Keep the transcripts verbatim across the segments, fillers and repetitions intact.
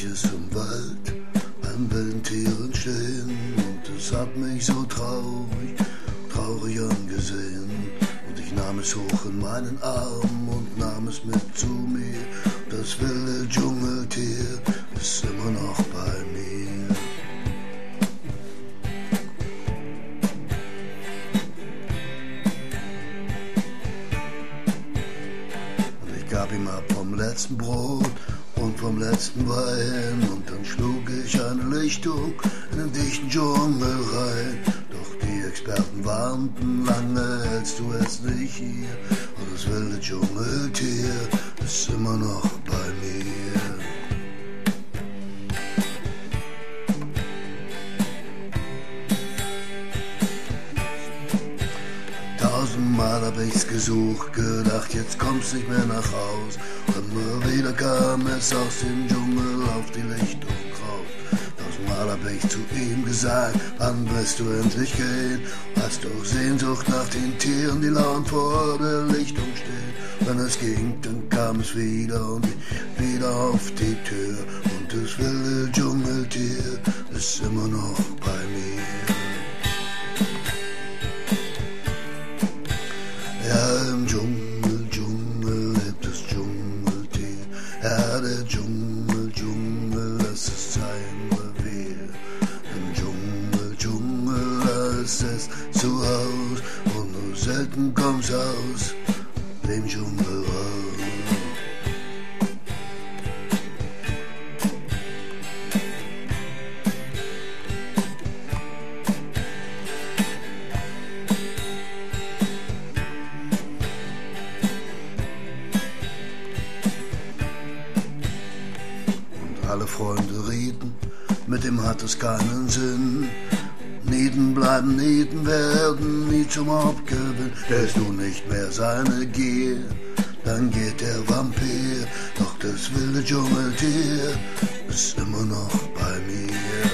es im Wald an wilden Tieren stehen und es hat mich so traurig, traurig angesehen. Und ich nahm es hoch in meinen Arm und nahm es mit zu mir. Das wilde Dschungeltier ist immer noch bei mir. Und ich gab ihm ab vom letzten Brot und vom letzten Wein und dann schlug ich eine Lichtung in den dichten Dschungel rein. Doch die Experten warnten, lange hältst du es nicht hier. Und das wilde Dschungeltier ist immer noch bei mir. Tausendmal hab ich's gesucht, gedacht, jetzt kommst nicht mehr nach Haus. Und immer wieder kam es aus dem Dschungel auf die Lichtung raus. Tausendmal hab ich zu ihm gesagt, wann wirst du endlich gehen? Hast doch Sehnsucht nach den Tieren, die lauernd vor der Lichtung stehen. Wenn es ging, dann kam es wieder und wieder auf die Tür. Und das wilde Dschungeltier ist immer noch bei mir. Ja, im Dschungel, Dschungel lebt das Dschungeltier. Ja, der Dschungel, Dschungel, das ist sein Revier. Im Dschungel, Dschungel, da ist es zu Haus. Und nur selten kommt's aus dem Dschungel raus. Alle Freunde rieten, mit dem hat es keinen Sinn. Nieten bleiben, Nieten werden nie zum Hauptgewinn. Stellst du nicht mehr seine Gier, dann geht der Vampir. Doch das wilde Dschungeltier ist immer noch bei mir.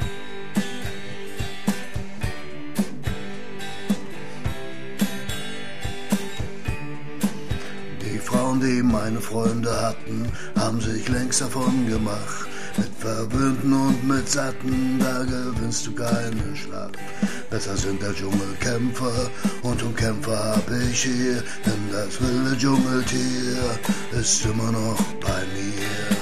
Die Frauen, die meine Freunde hatten, haben sich längst davon gemacht. Mit Verwöhnten und mit Satten, da gewinnst du keine Schlacht. Besser sind der Dschungelkämpfer und um Kämpfer hab ich hier. Denn das wilde Dschungeltier ist immer noch bei mir.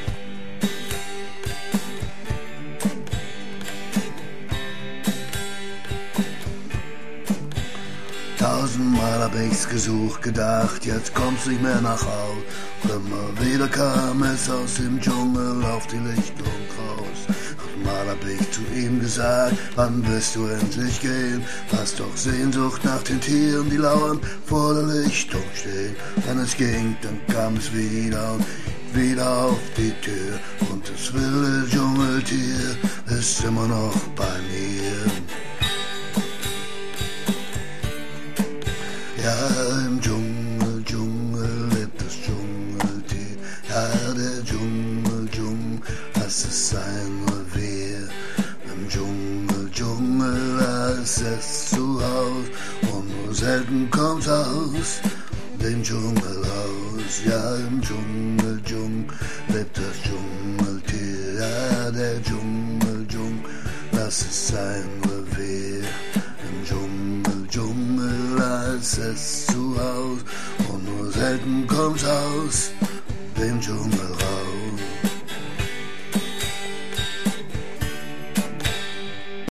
Tausendmal hab ich's gesucht, gedacht, jetzt kommst nicht mehr nach Haus. Immer wieder kam es aus dem Dschungel auf die Lichtung raus. Mal hab ich zu ihm gesagt, wann wirst du endlich gehen? Hast doch Sehnsucht nach den Tieren, die lauern vor der Lichtung stehen. Wenn es ging, dann kam es wieder und wieder auf die Tür. Und das wilde Dschungeltier ist immer noch bei mir. Ja, im Dschungel, Dschungel lebt das Dschungeltier. Ja, der Dschungel, Dschungel, das ist sein Revier. Im Dschungel, Dschungel, da ist es zu Haus. Und nur selten kommt's aus dem Dschungel raus. Ja, im Dschungel, Dschungel lebt das Dschungeltier. Ja, der Dschungel, Dschungel, das ist sein Revier. Im Dschungel, Dschungel, da ist es zu Haus. Und nur selten kommt's aus dem Dschungel.